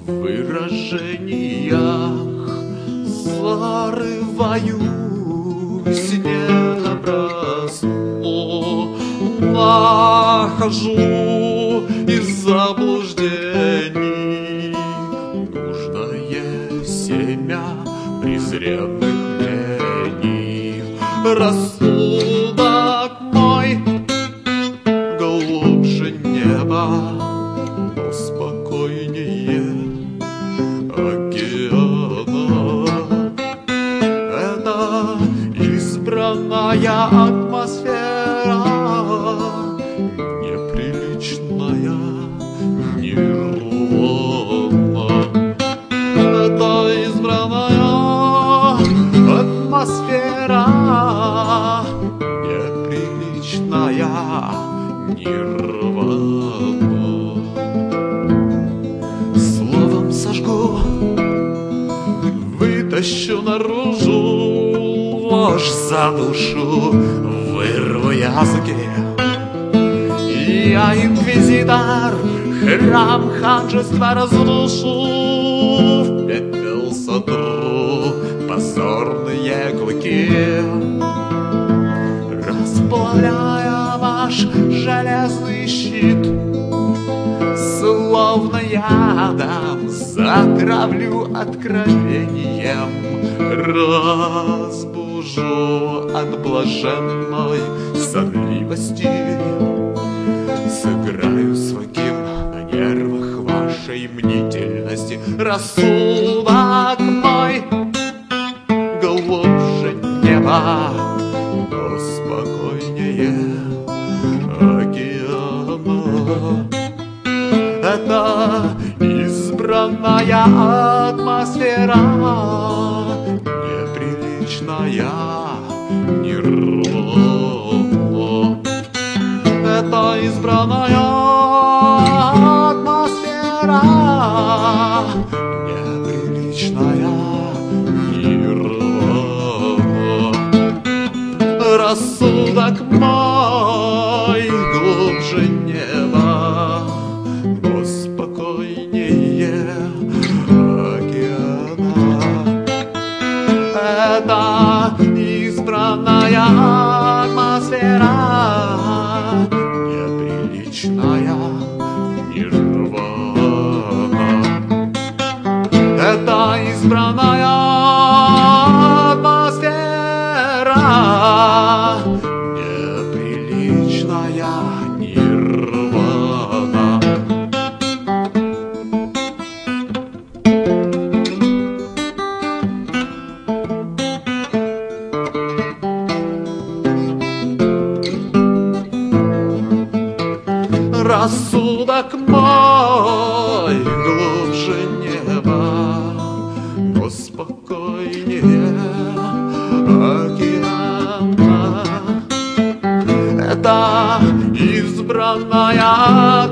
выражениях зарываюсь не напрасно, нахожу из заблуждений нужное семя презренных мнений. Рассудок мой глубже неба, но спокойнее океана. Это избранная атмосфера, неприличная нирвана. Это избранная атмосфера, неприличная нирвана. Словом сожгу, вытащу наружу, ложь за душу вырву языки. Я инквизитор, храм ханжества разрушу, в пепел сотру позорные клыки. Расплавляя ваш железный щит, словно ядом затравлю откровением, разбужу от блаженной сонливости, сыграю свой на нервах вашей мнительности. Рассудок мой глубже неба, но спокойнее океана. Это избранная атмосфера, неприличная нирвана. Это избранная атмосфера, неприличная нирвана. Рассудок мой глубже неба, но спокойнее океана. Это избранная атмосфера, неприличная нирвана. Это избранная атмосфера, неприличная нирвана. Рассудок мой глубже неба, но спокойнее океана. Это избранная